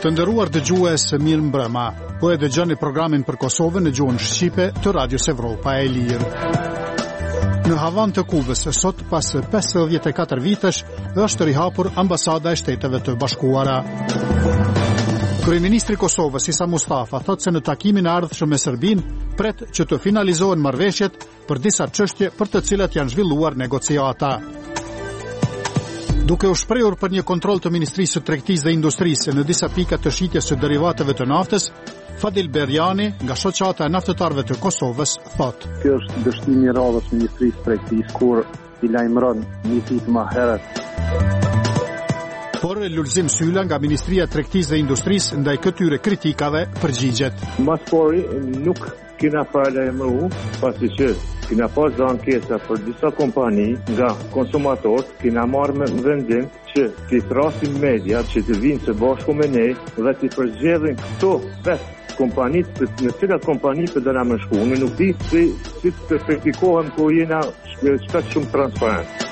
Të nderuar dëgjues, mirë mbrëma. Po e dëgjoni programin për Kosovën në gjuhën shqipe të Radios Evropa e Lirë. Në Havan të Kubës, sot pas 54 vitesh, është rihapur ambasada e Shteteve të Bashkuara. Kryeministri i Kosovës, Isa Mustafa, thotë se në takimin e ardhshëm me Serbinë pret që të finalizohen marrëveshjet për disa çështje për të cilat janë zhvilluar negociata. Duke u shprehur për një kontroll të Ministrisë së Tregtisë dhe Industrisë në disa pika të shitjes së derivateve të naftës, Fadil Berjani, nga shoqata e naftëtarëve të Kosovës, thotë: Kjo është dështimi i radhës Ministrisë së Tregtisë kur i lajmëron një ditë më herët. Por Lulzim Sylla nga Ministria e Tregtisë dhe Industrisë ndaj këtyre kritikave përgjigjet. Mas pori nuk kena paralajmëru, pasi që kena pas dhe ankesa për disa kompani nga konsumatorët, kena marrë me vendim që t'i thrasim media që të vinë së bashku me ne dhe t'i përzgjedhin këto vetë kompanit, në cilat kompani për dhe na më shku. Unë nuk di si të praktikohem ku jena shpesh shumë transparent.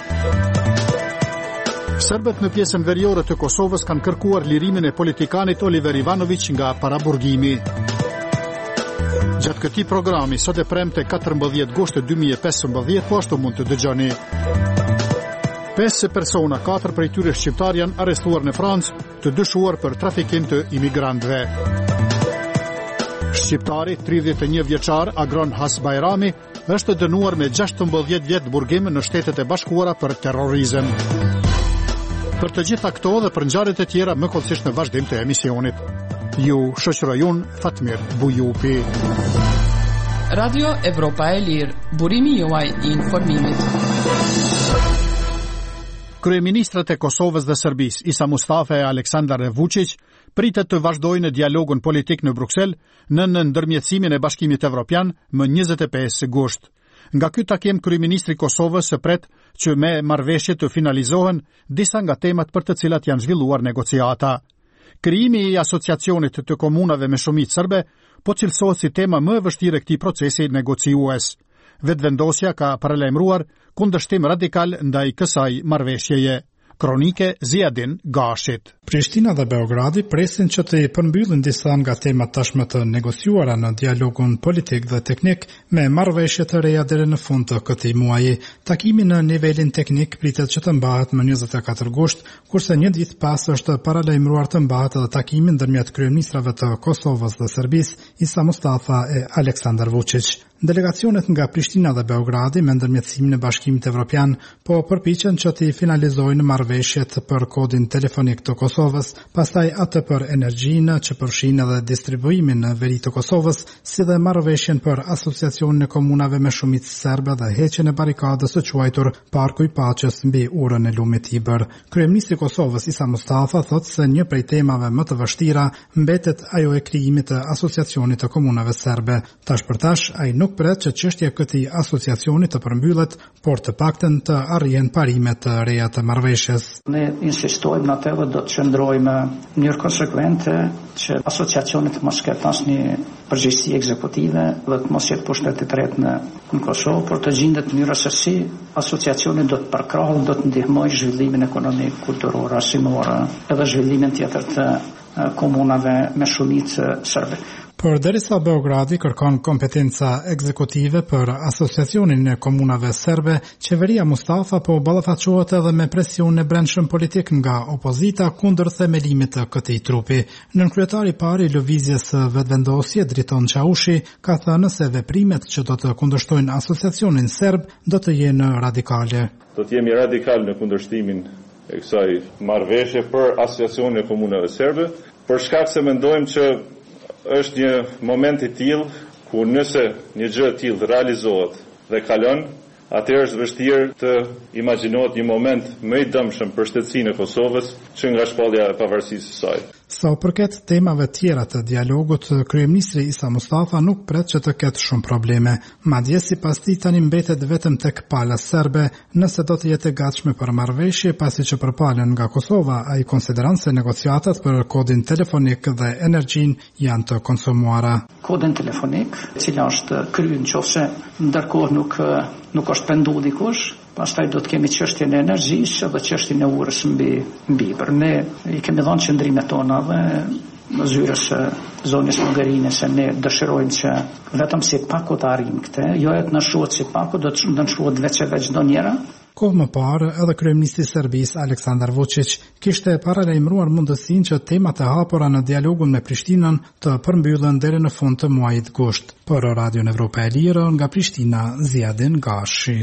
Serbët në pjesën veriore të Kosovës kanë kërkuar lirimin e politikanit Oliver Ivanović nga paraburgimi. Gjatë këtij programi, sot e premte 14 gusht 2015, po ashtu mund të dëgjoni. 5 persona, 4 prej tyre shqiptar, janë arrestuar në Francë, të dyshuar për trafikim të imigrantëve. Shqiptari, 31 vjeçar, Agron Hasbajrami, është dënuar me 16 vjet burgim në Shtetet e Bashkuara për terrorizëm. Për të gjitha këto dhe për ngjarjet e tjera më kollësisht në vazhdim të emisionit. Ju shoqëroj unë, Fatmir Bujupi. Radio Evropa e Lirë, burimi juaj i informimit. Kryeministrat e Kosovës dhe Serbisë, Isa Mustafa e Aleksandar Vučić, pritet të vazhdojnë dialogun politik në Bruksel në ndërmjetësimin e Bashkimit Evropian më 25 gusht. Nga ky takim, kryeministri i Kosovës pret që me marrëveshje të finalizohen disa nga temat për të cilat janë zhvilluar negociata. Krijimi i asociacionit të komunave me shumicë serbe po cilësohet si tema më e vështirë e këtij procesi negociues. Vetëvendosja ka paralajmëruar kundërshtim radikal ndaj kësaj marrëveshjeje. Kronike Ziadin Gashit. Prishtina dhe Beogradi presin që të përmbyllin disa nga temat tashmë të negociuara në dialogun politik dhe teknik me marrëveshje të reja deri në fund të këtij muaji. Takimi në nivelin teknik pritet që të mbahet më 24 gusht, kurse një ditë pas është paralajmëruar të mbahet edhe takimi ndërmjet kryeministrave të Kosovës dhe Serbisë, Isa Mustafa e Aleksandar Vučić. Delegacionet nga Prishtina dhe Beogradi me ndërmjetësimin e Bashkimit Evropian po përpiqen që të finalizojnë marrëveshjet për kodin telefonik të Kosovës, pastaj atë për energjinë që përfshin edhe distribuimin në veri të Kosovës, si dhe marrëveshjen për asociacionin e komunave me shumicë serbe dhe heqjen e barikadës së quajtur Parku i Paqes mbi urën e lumit Ibër. Kryeministri i Kosovës Isa Mustafa thotë se një prej temave më të vështira mbetet ajo e krijimit të asociacionit të komunave serbe. Tash për tash ai nuk pret që çështja e këtij asociacioni të përmbyllet, por të paktën të arrihen parimet të reja të marrëveshjes. Ne insistojmë në atë dhe do të qëndrojmë në mënyrë konsekvente që asociacioni të mos ketë asnjë përgjegjësi ekzekutive dhe të mos jetë pushtetit të tretë në Kosovë, por të gjendet mënyra se si asociacioni do të përkrahë, do të ndihmojë zhvillimin ekonomik, kulturor, arsimor, edhe zhvillimin tjetër të komunave me shumicë serbe. Por derisa Beogradi kërkon kompetenca ekzekutive për asociacionin e komunave serbe, qeveria Mustafa po ballafaqohet edhe me presion e brendshëm politik nga opozita kundër themelimit të këtij trupi. Nënkryetari i parë i lëvizjes vetëvendosje, Driton Çaushi, ka thënë se veprimet që do të kundërshtojnë asociacionin serb do të jenë radikale. Do të jemi radikal në kundërshtimin e kësaj marrëveshje për asociacionin e komunave serbe, për shkak se mendojmë që është një moment i tillë ku nëse një gjë e tillë realizohet dhe kalon, atëherë është vështirë të imagjinohet një moment më i dëmshëm për shtetësinë e Kosovës që nga shpallja e pavarësisë së saj. Sa u përket temave tjera të dialogut, kryeministri Isa Mustafa nuk pret që të ketë shumë probleme. Madje sipas tij tani mbetet vetëm tek pala serbe, nëse do të jetë e gatshme për marrëveshje, pasi që për palën nga Kosova ai konsideron se negociatat për kodin telefonik dhe energjinë janë të konsumuara. Kodin telefonik, i cili është kryer nëse ndërkohë nuk është penduar dikush, pastaj do të kemi çështjen e energjisë dhe çështjen e urës mbi. Ne i kemi dhënë qendrimet tona dhe zyrës së zonës Mogarine se ne dëshirojmë që vetëm si paku të arrijmë këtë, jo e të nëshuat si paku, do të nëshuat veç çdo njëra. Kohë më parë, edhe kryeministri i Serbisë Aleksandar Vučić kishte paralajmëruar mundësinë që temat e hapura në dialogun me Prishtinën të përmbyllen deri në fund të muajit gusht. Për Radion Evropa e Lirë, nga Prishtina, Ziadin Gashi.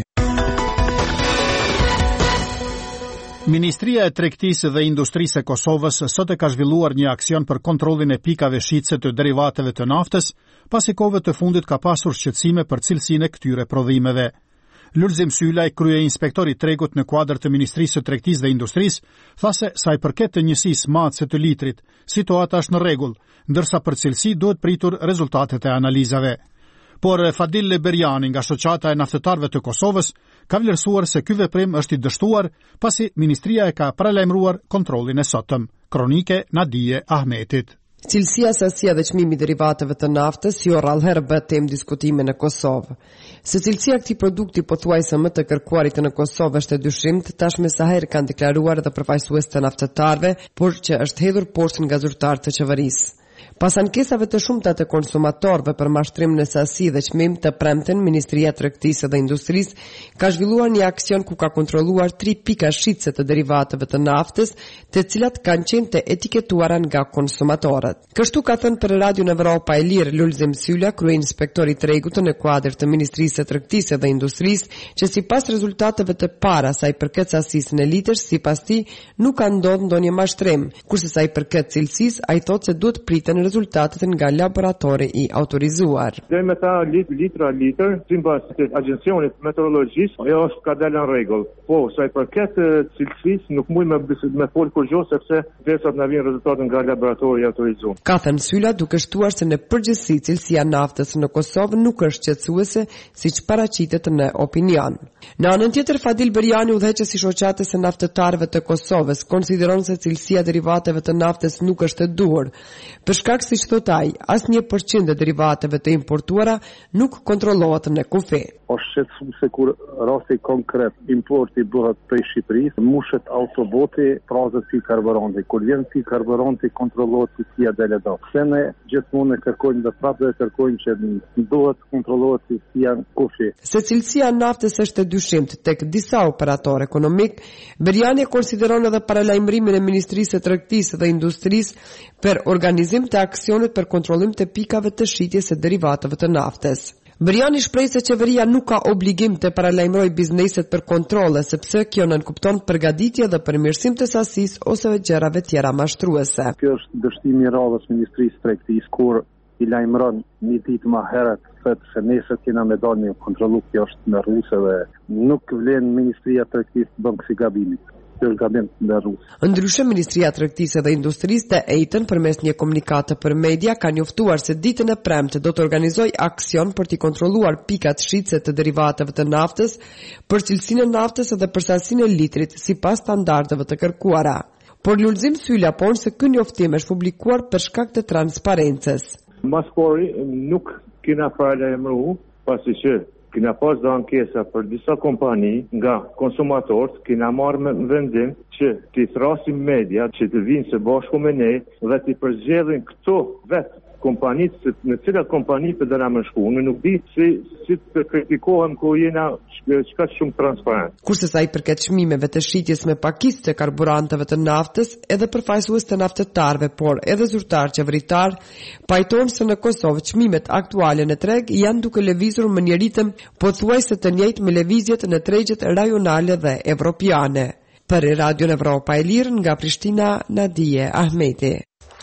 Ministria e Tregtisë dhe Industrisë e Kosovës sot e ka zhvilluar një aksion për kontrollin e pikave shitse të derivateve të naftës, pasi kohëve të fundit ka pasur shqetësime për cilësinë e këtyre prodhimeve. Lulzim Sylla, krye inspektori tregut në kuadër të Ministrisë së Tregtisë dhe Industrisë, tha se sa i përket të njësisë matëse të litrit, situata është në rregull, ndërsa për cilësi duhet pritur rezultatet e analizave. Por Fadil Berjani nga shoqata e naftëtarëve të Kosovës ka vlerësuar se ky veprim është i dështuar pasi ministria e ka paralajmëruar kontrollin e sotëm. Kronike Nadije Ahmetit. Cilësia, sasia dhe çmimi i derivateve të naftës jo rrallëherë bëhet temë diskutime në Kosovë. Se cilësia e këtij produkti pothuajse më të kërkuarit në Kosovë është e dyshimtë, tashmë sa herë kanë deklaruar edhe përfaqësues të naftëtarëve, por që është hedhur poshtë nga zyrtarët të qeverisë. Pas ankesave të shumta të konsumatorëve për mashtrimin e sasi dhe çmim të premten, Ministria e Tregtisë dhe Industrisë ka zhvilluar një aksion ku ka kontrolluar 3 pika shitse të derivateve të naftës, të cilat kanë qenë të etiketuara nga konsumatorët. Kështu ka thënë për Radion Evropa e Lirë Lulzim Sylla, kryeinspektori i tregut në kuadër të Ministrisë së Tregtisë dhe Industrisë, që sipas rezultateve të para sa i përket sasisë në litër, sipas tij nuk ka ndodhur ndonjë mashtrim, kurse sa i përket cilësisë, ai thotë se duhet priten rezultatet nga laboratori i autorizuar. Dhe me ta litra sipas agjencionit meteorologjisë, ajo është ka dalë në rregull. Po, sa i përket cilësisë, nuk mund me fol kurrë sepse derisa të na vinë rezultatet nga laboratori i autorizuar. Ka thënë Sylla, duke shtuar se në përgjithësi cilësia e naftës në Kosovë nuk është shqetësuese siç paraqitet në opinion. Në anën tjetër, Fadil Berjani, udhëheqës i shoqatës së naftëtarëve të Kosovës, konsideron se cilësia e derivateve të naftës nuk është e duhur. Për shkak siç thot ai, asnjë % e derivateve të importuara nuk kontrollohet në kufi. Është shqetësuese kur rasti konkret importi bëhet prej Shqipërisë, mushet autoboti, prazët si karburanti. Kur vjen si karburanti kontrollohet cilësia dele do. Se ne gjithmonë kërkojmë dhe prapë kërkojmë që duhet kontrollohet cilësia në kufi. Se cilësia e naftës është e dyshimtë tek disa operatorë ekonomik, Berjani konsideron edhe paralajmërimin e Ministrisë së Tregtisë dhe Industrisë për organizim të aksionit për kontrollim të pikave të shitjes së derivateve të naftës. Berjani shpreh se qeveria nuk ka obligim të paralajmërojë bizneset për kontrolle, sepse kjo nënkupton përgatitje dhe përmirësim të sasisë ose gjërave tjera mashtruese. Kjo është dështimi i radhës Ministrisë së Tregtisë kur i lajmëron një ditë më herët se nesër kena me dalë një kontrollu, kjo është në rruse dhe nuk vlen Ministria e Tregtisë të bën kësi gabimit. Ndryshe, Ministria e Tregtisë dhe Industrisë të ejtën përmes një komunikate për media ka njoftuar se ditën e premte do të organizoj aksion për t'i kontrolluar pikat shitse të derivateve të naftës, për cilësinë e naftës dhe për sasinë e litrit sipas standardeve të kërkuara. Por Lulzim Sylla thonë se ky njoftim është publikuar për shkak të transparencës. Mas pori nuk kena paralajmëruar pasi që kena pas dhe ankesa për disa kompani nga konsumatorët, kena marrë me vendim që t'i thrasim media që të vinë së bashku me ne dhe t'i përzgjedhin këto vetë kompanitë, në cilat kompani për dhe na më shku. Unë nuk di si të kritikohem ku jena çka shumë transparent. Kurse sa i përket çmimeve të shitjes me pakicë të karburanteve të naftës, edhe përfaqësues të naftëtarëve, por edhe zyrtar qeveritar, pajtohen se në Kosovë çmimet aktuale në treg janë duke lëvizur në një ritëm pothuajse të njëjtë me lëvizjet në tregjet rajonale dhe evropiane. Për Radion Evropa e Lirë nga Prishtina, Nadije Ahmeti.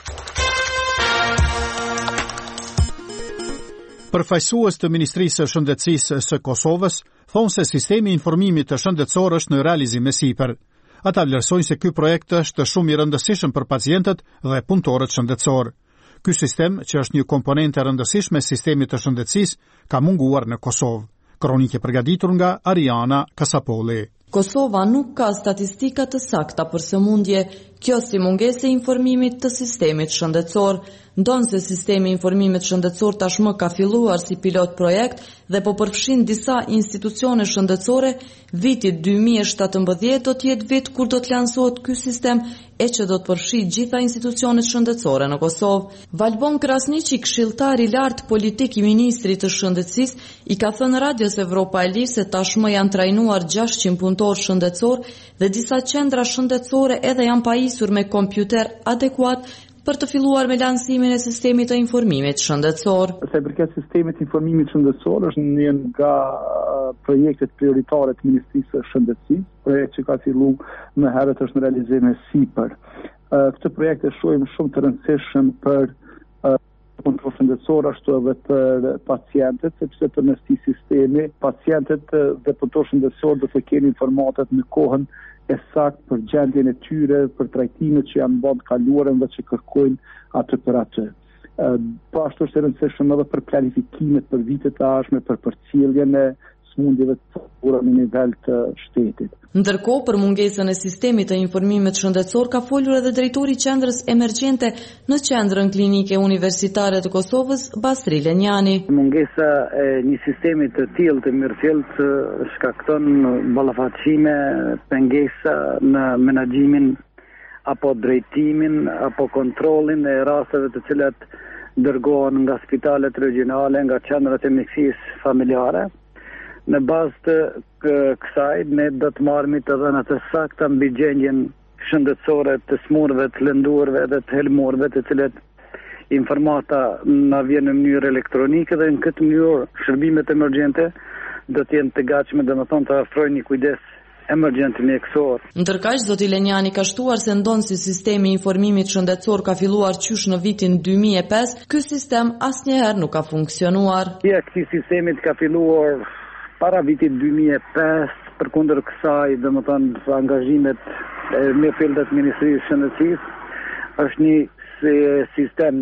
Përfaqësues të Ministrisë së Shëndetësisë së Kosovës thonë se sistemi i informimit të shëndetësor është në realizim me sipër. Ata vlerësojnë se ky projekt është shumë i rëndësishëm për pacientët dhe punëtorët shëndetësor. Ky sistem, që është një komponente e rëndësishme e sistemit të shëndetësisë, ka munguar në Kosovë. Kronike përgatitur nga Ariana Kasapoli. Kosova nuk ka statistika të sakta për sëmundje, kjo si mungesë e informimit të sistemit shëndetësor, ndonë se sistemi i informimit shëndetësor tashmë ka filluar si pilot projekt dhe po përfshin disa institucione shëndetësore, viti 2017 do të jetë vit kur do të lansohet ky sistem e që do të përfshijë gjitha institucionet shëndetësore në Kosovë. Valbon Krasniqi, këshilltar i lartë politik i ministrit të shëndetësisë, i ka thënë Radios Evropa e Lirë se tashmë janë trajnuar 600 punëtorë shëndetësor dhe disa qendra shëndetësore edhe janë pajisur me kompjuter adekuat për të filluar me lansimin e sistemit të informimit shëndetësor. Sa i përket sistemit të informimit shëndetësor, është një nga projektet prioritare të Ministrisë së Shëndetësisë, projekt që ka filluar më herët është në realizim e sipër. Këtë projekt e shohim shumë të rëndësishëm për punëtorë shëndetësor ashtu edhe për pacientët, sepse për në këtij sistemi pacientët dhe punëtorë shëndetësor do të kenë informatat në kohën e saktë për gjendjen e tyre, për trajtimet që janë bën të kaluarën dhe që kërkojnë atë për atë. Po ashtu është e rëndësishme edhe për planifikimet për vitet e ardhshme, për përcjelljen e smundjeve të caktuara në nivel të shtetit. Ndërkohë, për mungesën e sistemit të informimit shëndetësor ka folur edhe drejtori i qendrës emergjente në qendrën klinike universitare të Kosovës, Basri Lenjani. Mungesa e një sistemi të tillë të mirëfillt shkakton ballafaqime, pengesa në menaxhimin apo drejtimin apo kontrollin e rasteve të cilat dërgohen nga spitalet regjionale, nga qendrat e mjekësisë familjare. Në bazë të kësaj, ne do të marrëmi të dhënat e sakta mbi gjendjen shëndetësore të smurëve, të lëndurve dhe të helmurve, të cilet informata na vjen në mënyrë elektronike dhe në këtë mënyrë shërbimet emergjente do të jenë të gatshme, domethënë të ofrojnë një kujdes emergjent mjekësor. Ndërkaq, zoti Lenjani ka shtuar se ndonë si sistemi i informimit shëndetësor ka filluar qysh në vitin 2005, ky sistem asnjëherë nuk ka funksionuar. Këtij sistemit ka filluar para vitit 2005, përkundër kësaj, domethënë angazhimet me fildat e Ministrisë së Shëndetësisë, është një sistem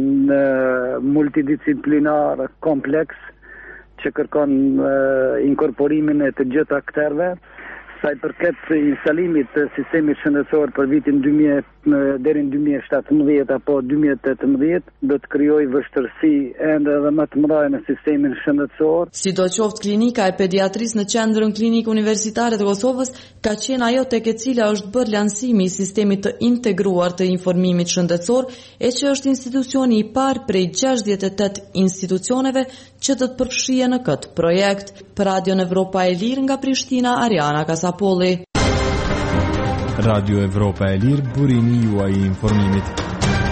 multidisciplinar kompleks që kërkon inkorporimin e të gjitha aktorëve. Sa i përket instalimit të sistemit shëndetësor për vitin 2000 deri në 2017 apo 2018 do të krijojë vështirësi ende edhe më të mëdha në sistemin shëndetësor. Sidoqoftë, klinika e pediatrisë në qendrën klinike universitare të Kosovës ka qenë ajo tek e cila është bërë lansimi i sistemit të integruar të informimit shëndetësor, e që është institucioni i parë prej 68 institucioneve që do të përfshihen në këtë projekt. Për Radion Evropa e Lirë nga Prishtina, Ariana Kasapolli. Radio Evropa e Lirë, burimi juaj i informimit.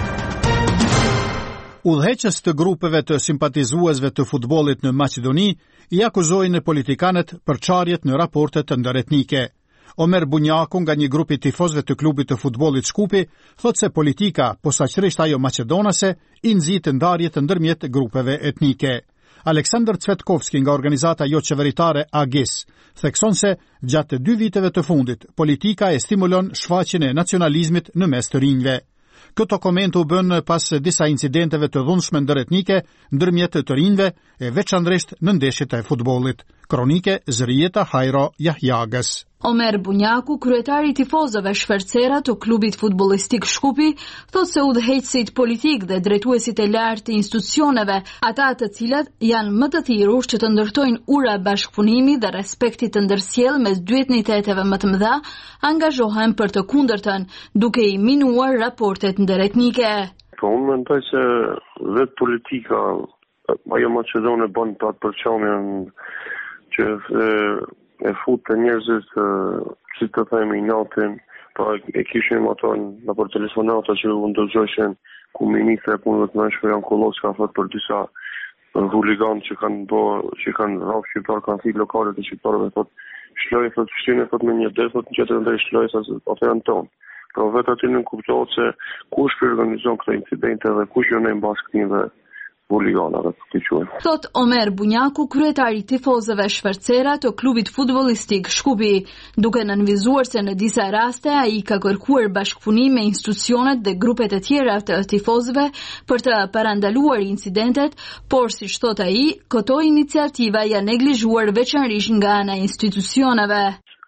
Udhëheqës të grupeve të simpatizuesve të futbollit në Maqedoni i akuzojnë politikanët për çarjet në raportet të ndëretnike. Omer Bunjaku nga një grup i tifozëve të klubit të futbollit Shkupi thotë se politika, posaçërisht ajo maqedonase, i nxit ndarjet ndërmjet grupeve etnike. Aleksandr Cvetkovski nga organizata jo qeveritare AGIS thekson se gjatë 2 viteve të fundit politika e stimulon shfaqjen e nacionalizmit në mes të rinjve. Këto komente u bën pas disa incidenteve të dhunshme ndëretnike ndërmjet të rinjve e veçanërisht në ndeshjet e futbollit. Kronike Zërieta Hajro Jahjagës. Omer Bunjaku, kryetari i tifozëve shfercera të klubit futbollistik Shkupi, thotë se udhëheqësit politik dhe drejtuesit e lartë të institucioneve, ata të cilat janë më të thirrur që të ndërtojnë ura bashkëpunimi dhe respektit të ndërsjellë mes dy etniteteve më të mëdha, angazhohen për të kundërtën, duke i minuar raportet ndëretnike. Po unë mendoj se vetë politika ajo Maqedone bën për atë përçamjen që e fut të njerëzit si të themi natin, pa e kishim ato në për telefonata që u ndëgjoshin ku ministre e punëve të mëshme janë Kollos ka thot për disa huligan që kanë rraf shqiptar, kanë thirrë lokalet e shqiptarëve, thot shloj, thot fshine, thot me një det, thot në qëtër ndër shloj, ato janë tonë. Pra vetë aty në kuptohet se kush për organizon këto incidente dhe kush jo në mbas këtive huliganave të quajmë. Thot Omer Bunjaku, kryetari i tifozëve shfercera të klubit futbollistik Shkupi, duke nënvizuar se në disa raste ai ka kërkuar bashkëpunim me institucionet dhe grupet e tjera të tifozëve për të parandaluar incidentet, por siç thot ai, këto iniciativa janë neglizhuar veçanërisht nga ana e institucioneve.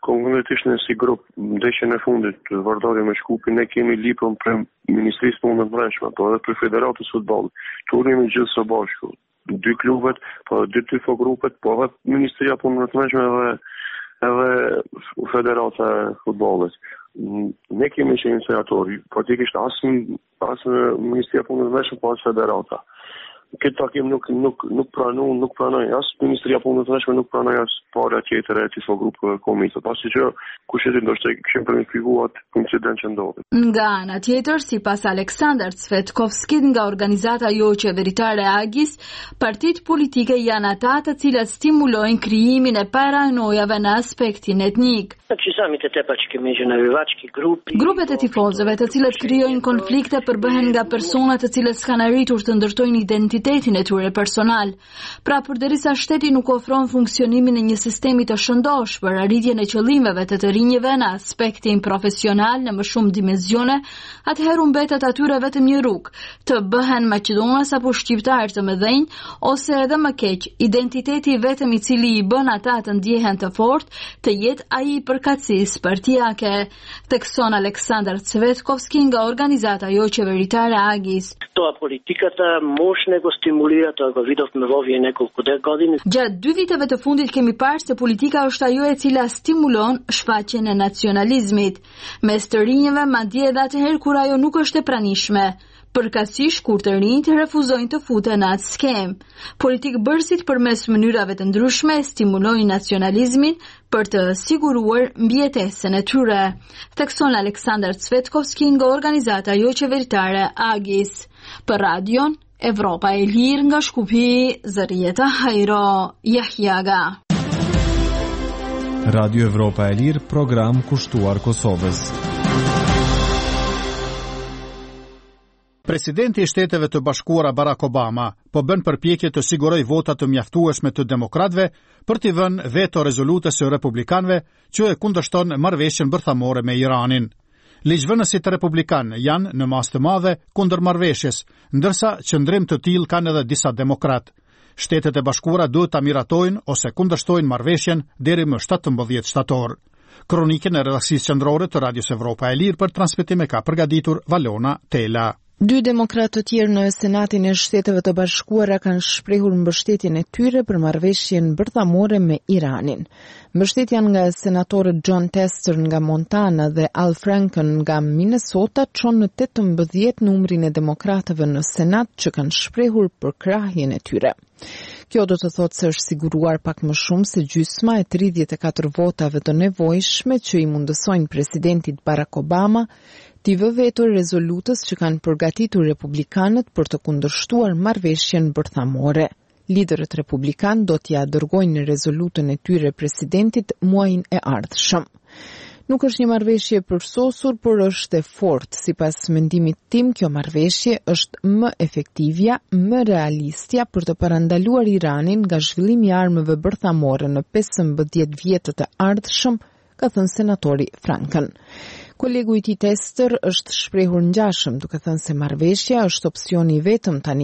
konkretisht në si grup ndeshjen e fundit të Vardari me Shkupin ne kemi lipën për Ministrisë të Punëve të Brendshme, po edhe për Federatës së Futbollit. Turimi gjithë së bashku, 2 klubet, po 2 tifogrupet, po edhe Ministria e Punëve të Brendshme edhe Federata e Futbollit. Ne kemi qenë senatori, praktikisht as Ministria e Punëve të Brendshme, po as Federata. Këtë takim nuk pranoj, as Ministria e Punëve të Brendshme nuk pranoj as para tjetër e tifogrup komitet, pasi që kushtetin do të kishim planifikuar incident që ndodhi. Nga ana tjetër, sipas Aleksandar Cvetkovskit nga organizata jo qeveritare Agis, partitë politike janë ata të cilat stimulojnë krijimin e paranojave në aspektin etnik. Grupet e tifozëve të cilët krijojnë konflikte përbëhen nga persona të cilët s'kan arritur të ndërtojnë identitetin e tyre personal. Pra përderisa shteti nuk ofron funksionimin e një sistemi të shëndosh për arritjen e qëllimeve të rinjve në aspektin profesional në më shumë dimensione, atëherë mbetet atyre vetëm një rrugë, të bëhen maqedonas apo shqiptar të mëdhenj, ose edhe më keq, identiteti vetëm i cili i bën ata të ndjehen të fortë, të jetë ai i përkatësisë partijake, tekson Aleksandar Cvetkovski nga organizata jo qeveritare Agis. Gjatë 2 viteve të fundit kemi parë se politika është ajo e cila stimulon shfaqjen e nacionalizmit, mes të rinjve madje edhe atëherë kur ajo nuk është e pranishme. Përkatësisht kur të rinjt refuzojnë të futen në atë skemë. Politikbërësit përmes mënyrave të ndryshme stimulojnë nacionalizmin për të siguruar mbijetesën e tyre, thekson Aleksandar Cvetkovski nga organizata jo qeveritare Agis. Për radion Evropa e Lirë nga Shkupi, Zërieta Hajro, Jahjaga. Radio Evropa e Lirë, program kushtuar Kosovës. Presidenti i Shteteve të Bashkuara Barack Obama po bën përpjekje të sigurojë vota të mjaftueshme të demokratëve për t'i vënë veto rezolutës së republikanëve që e kundërshton marrëveshjen bërthamore me Iranin. Ligjvënësit republikan janë në masë të madhe kundër marrëveshjes, ndërsa qëndrim të tillë kanë edhe disa demokratë. Shtetet e Bashkuara duhet ta miratojnë ose kundërshtojnë marrëveshjen deri më 17 shtator. Kronikën e redaksisë qendrore të Radios Evropa e Lirë për transmetim e ka përgatitur Valona Tela. 2 demokratë të tjerë në Senatin e Shteteve të Bashkuara kanë shprehur mbështetjen e tyre për marrëveshjen bërthamore me Iranin. Mbështetja nga senatorët John Tester nga Montana dhe Al Franken nga Minnesota çon në 18 numrin e demokratëve në Senat që kanë shprehur për krahjen e tyre. Kjo do të thotë se është siguruar pak më shumë se gjysma e 34 votave të nevojshme që i mundësojnë presidentit Barack Obama t'i vë veto rezolutës që kanë përgatitur republikanët për të kundërshtuar marrëveshjen bërthamore. Liderët republikan do t'ja dërgojnë rezolutën e tyre presidentit muajin e ardhshëm. Nuk është një marrëveshje përsosur, por është e fortë. Sipas mendimit tim, kjo marrëveshje është më efektivja, më realistja për të parandaluar Iranin nga zhvillimi i armëve bërthamore në 15 vjetët e ardhshëm, ka thënë senatori Franken. Kolegu i tij Tester është shprehur ngjashëm, duke thënë se marrëveshja është opsioni vetëm tani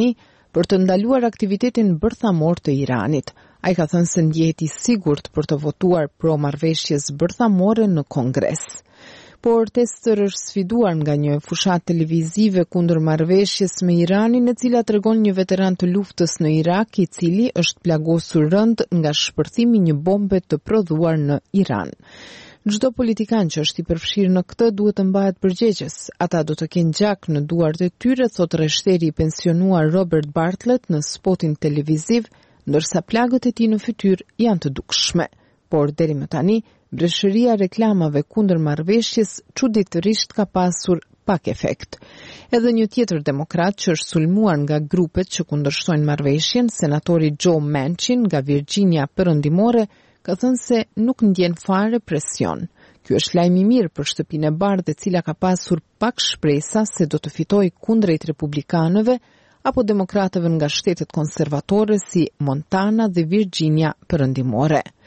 për të ndaluar aktivitetin bërthamor të Iranit. Ai ka thënë se ndjehet i sigurt për të votuar pro marrëveshjes bërthamore në Kongres. Por Tester është sfiduar nga një fushat televizive kundër marrëveshjes me Iranin, e cila tregon një veteran të luftës në Irak, i cili është plagosur rënd nga shpërthimi i një bombe të prodhuar në Iran. Çdo politikan që është i përfshirë në këtë duhet të mbahet përgjegjës. Ata do të kenë gjak në duart e tyre, thot rreshteri i pensionuar Robert Bartlett në spotin televiziv, ndërsa plagët e tij në fytyrë janë të dukshme. Por deri më tani, breshëria reklamave kundër marrëveshjes çuditërisht ka pasur pak efekt. Edhe një tjetër demokrat që është sulmuar nga grupet që kundërshtojnë marrëveshjen, senatori Joe Manchin nga Virginia Perëndimore, ka thënë se nuk ndjen fare presion. Ky është lajm i mirë për shtëpinë e bardhë, e cila ka pasur pak shpresa se do të fitojë kundrejt republikanëve apo demokratëve nga shtetet konservatore si Montana dhe Virginia Perëndimore.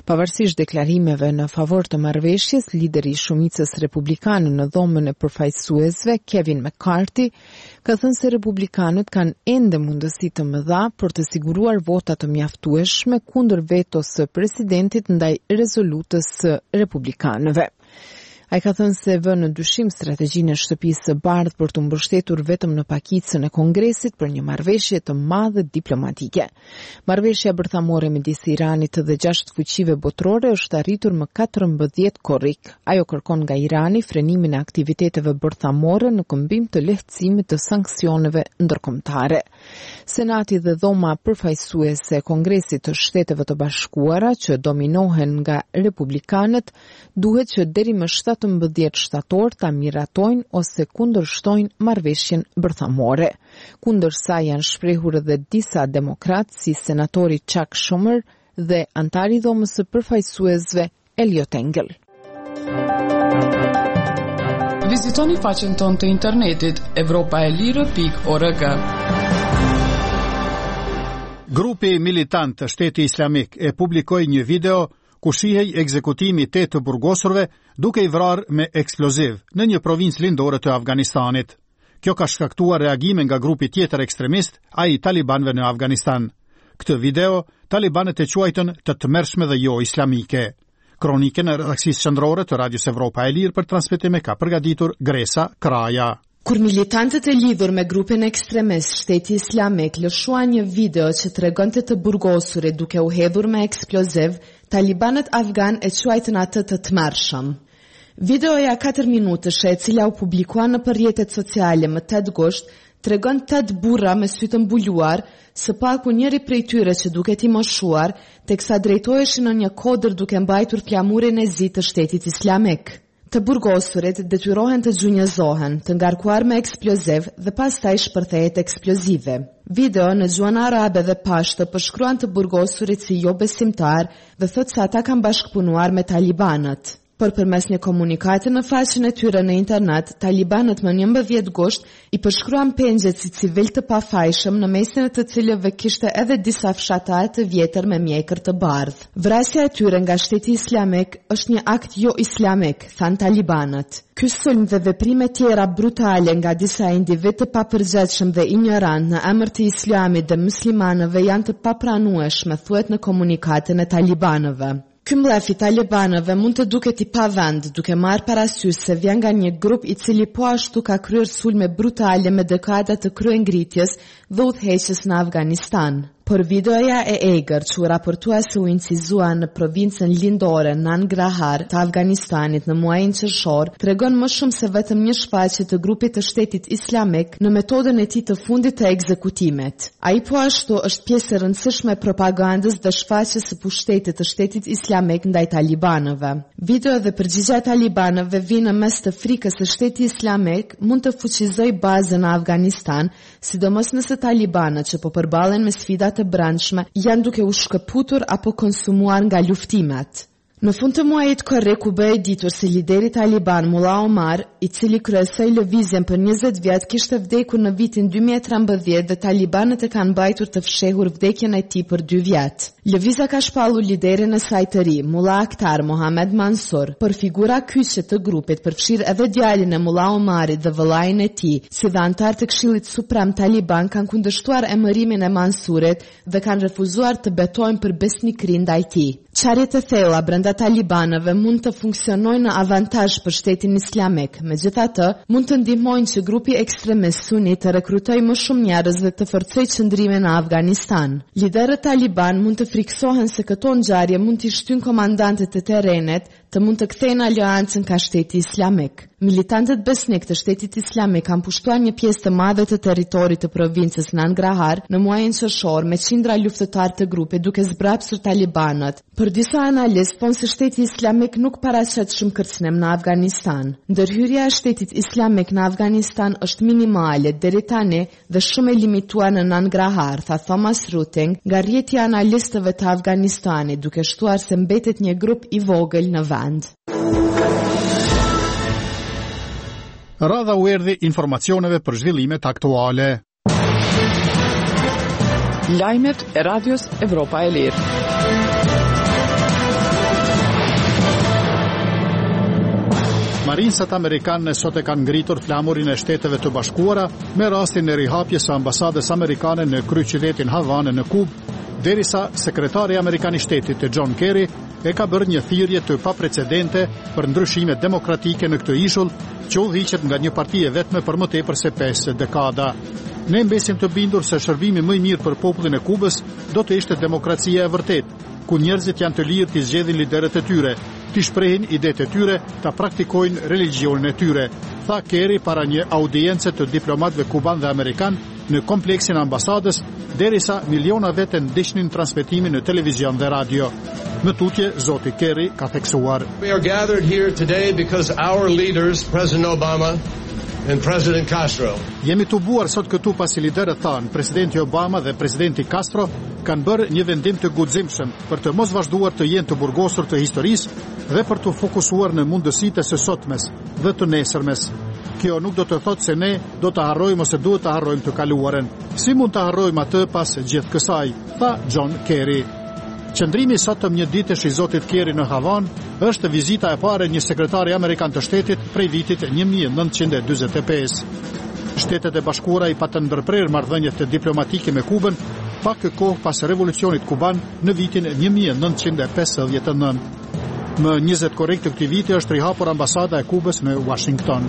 Pavarësisht deklarimeve në favor të marrëveshjes, lideri i shumicës republikane në dhomën e përfaqësuesve, Kevin McCarthy, ka thënë se republikanët kanë ende mundësi të mëdha për të siguruar vota të mjaftueshme kundër vetos së presidentit ndaj rezolutës së republikanëve. Ai ka thënë se vë në dyshim strategjinë e Shtëpisë së Bardhë për të mbështetur vetëm në pakicën e Kongresit për një marrëveshje të madhe diplomatike. Marrëveshja bërthamore midis Iranit dhe 6 fuqive botërore është arritur më 14 korrik. Ajo kërkon nga Irani frenimin e aktiviteteve bërthamore në këmbim të lehtësimit të sanksioneve ndërkombëtare. Senati dhe dhoma përfaqësuese e Kongresit të Shteteve të Bashkuara, që dominohen nga republikanët, duhet që deri më 17 shtator ta miratojnë ose kundërshtojnë marrëveshjen bërthamore. Kundërsa janë shprehur edhe disa demokratë si senatori Chuck Schumer dhe antari i dhomës së përfaqësuesve Eliot Engel. Vizitoni faqen tonë të internetit europaelire.org. Grupi militant të Shteti Islamik e publikoi një video ku shihej ekzekutimi 8 të burgosurve duke i vrarë me eksploziv në një provincë lindore të Afganistanit. Kjo ka shkaktuar reagime nga grupi tjetër ekstremist, ai talibanëve në Afganistan. Këtë video, talibanët e quajtën të tmerrshme dhe jo islamike. Kronikën e redaksisë qendrore të Radios Evropa e Lirë për transmetim ka përgatitur Gresa Kraja. Kur militantët e lidhur me grupin ekstremist Shteti Islamik lëshuan një video që tregonte të burgosurit duke u hedhur me eksploziv, talibanët afgan e quajtën atë të tmerrshëm. Videoja 4 minutëshe e cila u publikua në rrjetet sociale më 8 gusht, tregon 8 burra me sytë mbuluar, së paku njëri prej tyre që duket i moshuar, teksa drejtoheshin në një kodër duke mbajtur flamurin e zi të Shtetit Islamik. Të burgosurit detyrohen të gjunjëzohen, të ngarkuar me eksploziv dhe pastaj shpërthejet eksplozive. Video në gjuhën arabe dhe pashto përshkruan të burgosurit si jo besimtar dhe thot se ata kanë bashkëpunuar me talibanët. Por përmes një komunikate në faqen e tyre në internet, talibanët më 11 gusht i përshkruan pengjet si civil të pafajshëm në mesin e të cilëve kishte edhe disa fshatar të vjetër me mjekër të bardhë. Vrasja e tyre nga Shteti Islamik është një akt jo islamik, than talibanët. Ky sulm dhe veprime tjera brutale nga disa individ të papërgjegjshëm dhe ignorant në emër të islamit dhe muslimanëve janë të papranueshme, thuhet në komunikatën e talibanëve. Ky mblef i talibanëve mund të duket i pavend, duke marrë parasysh se vjen nga një grup i cili po ashtu ka kryer sulme brutale me dekada të kryengritjes dhe udhëheqjes në Afganistan. Por videoja e egër që u raportua se u incizua në provincën lindore Nangarhar të Afganistanit në muajin qershor, tregon më shumë se vetëm një shfaqje të grupit të Shtetit Islamik në metodën e tij të fundit të ekzekutimit. Ai po ashtu është pjesë e rëndësishme e propagandës dhe shfaqjes së pushtetit të Shtetit Islamik ndaj talibanëve. Video dhe përgjigjja e talibanëve vijnë në mes të frikës së Shteti Islamik mund të fuqizojë bazën në Afganistan, sidomos nëse talibanët që po përballen me sfida të brendshme janë duke u shkëputur apo konsumuar nga luftimet. Në fund të muajit korrik u bë e ditur se lideri taliban Mullah Omar, i cili kryesoi lëvizjen për 20 vjet, kishte vdekur në vitin 2013 dhe talibanët e kanë mbajtur të fshehur vdekjen e tij për 2 vjet. Lëvizja ka shpallur liderin e saj të ri, Mullah Akhtar Mohamed Mansur, por figura kyçe të grupit përfshir edhe djalin e Mullah Omarit dhe vëllain e tij, si dhe antar të Këshillit Suprem Taliban kanë kundërshtuar emërimin e Mansurit dhe kanë refuzuar të betojnë për besnikëri ndaj tij. Çarjet e thella brenda talibanëve mund të funksionojnë në avantazh për Shtetin Islamik, megjithatë mund të ndihmojnë që grupi ekstremist sunit të rekrutojë më shumë njerëz dhe të forcojë qëndrimin në Afganistan. Liderët taliban mund të friksohen se këto ngjarje mund t'i shtyjnë komandantët e terrenit të mund të kthejnë aleancën ka Shteti Islamik. Militantët besnik të Shtetit Islamik kanë pushtuar një pjesë të madhe të territorit të provincës Nangarhar në muajin qershor me qindra luftëtar të grupit duke zbrapsur talibanët. Por disa analistë thonë se Shteti Islamik nuk paraqet shumë kërcënim në Afganistan. Ndërhyrja e Shtetit Islamik në Afganistan është minimale deri tani dhe shumë e limituar në Nangarhar, tha Thomas Ruting, nga rrjeti i analistëve të Afganistanit, duke shtuar se mbetet një grup i vogël në vend. Radha u erdhi informacioneve për zhvillimet aktuale. Lajmet e Radios Evropa e Lirë. Marinsat amerikane sot e kanë ngritur flamurin e Shteteve të Bashkuara me rastin e rihapjes së ambasadës amerikane në kryeqytetin Havane në Kubë, derisa sekretari amerikan i shtetit John Kerry e ka bërë një thirrje të paprecedente për ndryshime demokratike në këtë ishull që udhëhiqet nga një parti e vetme për më tepër se 5 dekada. Ne mbesim të bindur se shërbimi më i mirë për popullin e Kubës do të ishte demokracia e vërtetë, ku njerëzit janë të lirë të zgjedhin liderët e tyre, të shprehin idetë e tyre, ta praktikojnë religionin e tyre, tha Kerry para një audience të diplomatëve kuban dhe amerikan në kompleksin ambasadës, derisa miliona vete ndiqnin transmetimin në televizion dhe radio. Në tutje, zoti Kerry ka theksuar: We are gathered here today because our leaders, President Obama and President Castro. Jemi të buar sot këtu pasi liderët tanë, presidenti Obama dhe presidenti Castro, kanë bërë një vendim të guximshëm për të mos vazhduar të jenë të burgosur të historisë dhe për të fokusuar në mundësitë e së sotmes dhe të nesërmes. Kjo nuk do të thotë se ne do të harrojmë ose duhet të harrojmë të kaluaren. Si mund të harrojmë atë pas gjithë kësaj, tha John Kerry. Qëndrimi sotëm një ditësh i zotit Kerry në Havan është vizita e parë e një sekretari amerikan të shtetit prej vitit 1945. Shtetet e Bashkuara i patën ndërprerë marrëdhëniet diplomatike me Kubën pak kohë pas revolucionit kuban në vitin 1959. Më 20 korrik të këtij viti është rihapur ambasada e Kubës në Washington.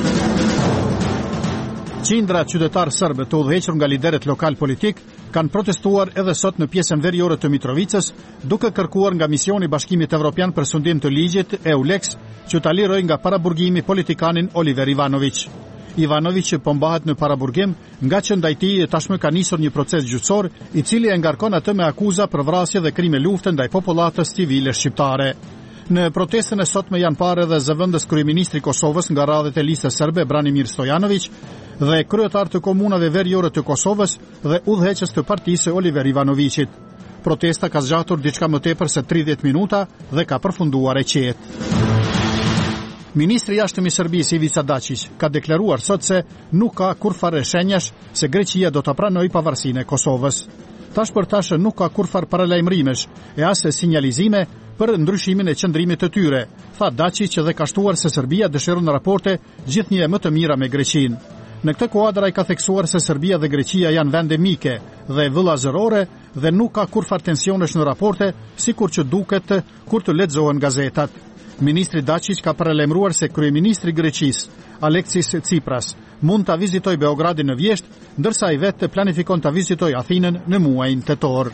Qindra qytetarë sërbë të udhëhequr nga liderët lokal politik kanë protestuar edhe sot në pjesën veriore të Mitrovicës, duke kërkuar nga misioni Bashkimit Evropian për sundim të ligjit EULEX që ta liroj nga paraburgimi politikanin Oliver Ivanović. Ivanović po mbahet në paraburgim nga që ndaj tij tashmë ka nisur një proces gjyqësor i cili e ngarkon atë me akuza për vrasje dhe krime lufte ndaj popullatës civile shqiptare. Në protestën e sotme janë parë edhe zëvendës kryeministri i Kosovës nga radhët e listës serbe Branimir Stojanović dhe kryetar të komunave veriore të Kosovës dhe udhëheqës të partisë Oliver Ivanovićit. Protesta ka zgjatur diçka më tepër se 30 minuta dhe ka përfunduar e qetë. Ministri i jashtëm i Serbisë Ivica Dačić ka deklaruar sot se nuk ka kurfare shenjash se Greqia do ta pranojë pavarësinë e Kosovës. Tash për tash nuk ka kurfar paralajmërimesh e as sinjalizime për ndryshimin e qëndrimit të tyre, tha Dačić dhe ka shtuar se Serbia dëshiron raporte gjithnjë më të mira me Greqinë. Në këtë kuadër ai ka theksuar se Serbia dhe Greqia janë vende mike dhe vëllazërore dhe nuk ka kurfar tensionesh në raporte, sikur që duket kur të lexohen gazetat. Ministri Dačić ka paralajmëruar se kryeministri i Greqisë, Aleksis Tsipras, mund ta vizitojë Beogradin në vjesht, ndërsa ai vetë planifikon ta vizitojë Athinën në muajin tetor.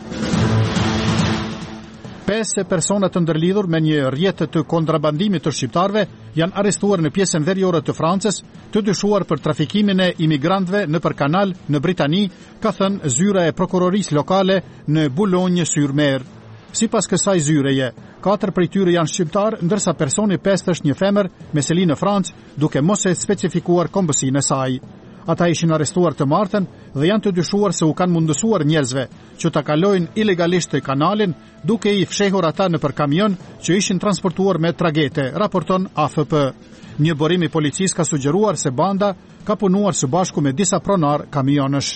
5 persona të ndërlidhur me një rrjet të kontrabandimit të shqiptarëve janë arrestuar në pjesën veriore të Francës, të dyshuar për trafikimin e imigrantëve nëpër kanal në Britani, ka thënë zyra e prokurorisë lokale në Boulogne-sur-Mer. Sipas kësaj zyreje, 4 prej tyre janë shqiptar, ndërsa personi 5 është një femër me seli në Francë, duke mos e specifikuar kombësinë e saj. Ata ishin arrestuar të martën dhe janë të dyshuar se u kanë mundësuar njerëzve që ta kalojnë ilegalisht kanalin, duke i fshehur ata nëpër kamion që ishin transportuar me tragete, raporton AFP. Një burim i policisë ka sugjeruar se banda ka punuar së bashku me disa pronar kamionësh.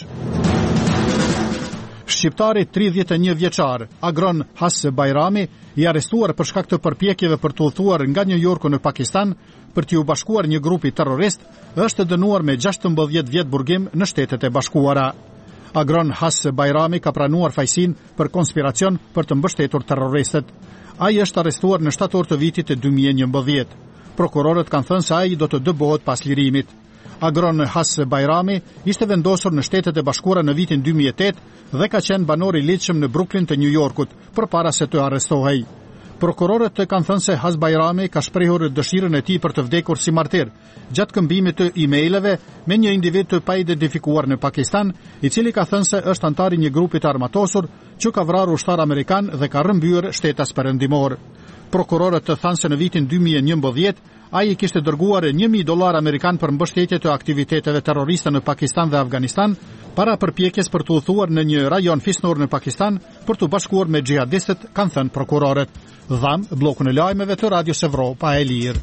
Shqiptari 31 vjeçar, Agron Hasse Bajrami, i arrestuar për shkak të përpjekjeve për të udhëtuar nga New Yorku në Pakistan për t'u bashkuar një grupi terrorist, është dënuar me 16 vjet burgim në Shtetet e Bashkuara. Agron Hasse Bajrami ka pranuar fajsin për konspiracion për të mbështetur terroristët. Ai është arrestuar në shtator të vitit 2011. Prokurorët kanë thënë se ai do të dëbohet pas lirimit. Agron Hasse Bajrami ishte vendosur në Shtetet e Bashkuara në vitin 2008 dhe ka qenë banor i ligjshëm në Brooklyn të New Yorkut përpara se të arrestohej. Prokurorët kanë thënë se Has Bajrami ka shprehur dëshirën e tij për të vdekur si martir gjatë këmbimit të emaileve me një individ të paidentifikuar në Pakistan, i cili ka thënë se është antar i një grupi të armatosur që ka vrarë ushtar amerikan dhe ka rrëmbyer shtetas perëndimor. Prokurorët thanë se në vitin 2011 ai i kishte dërguar $1.000 amerikan për mbështetje të aktiviteteve terroriste në Pakistan dhe Afganistan, para përpjekjes për të udhëtuar në një rajon fisnor në Pakistan për të bashkuar me xhihadistët, kanë thënë prokurorët. Dham bllokun e lajmeve të Radios Evropa e Lirë.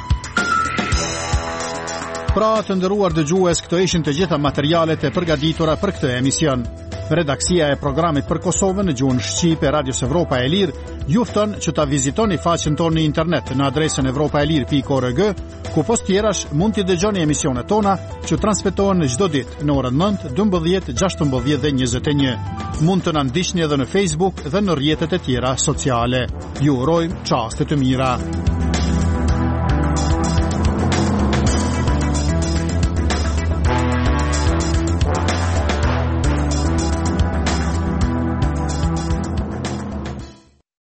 Pra të nderuar dëgjues, këto ishin të gjitha materialet e përgatitura për këtë emision. Redaksia e programit për Kosovën në gjuhën shqipe Radios Evropa e Lirë Ju fton që ta vizitoni faqen tonë në internet në adresën europaelir.org, ku post tjerash mund t'i dëgjoni emisionet tona që transmetohen çdo ditë në orën 9, 12, 16 dhe 21. Mund të na ndiqni edhe në Facebook dhe në rrjetet e tjera sociale. Ju urojmë çaste të mira.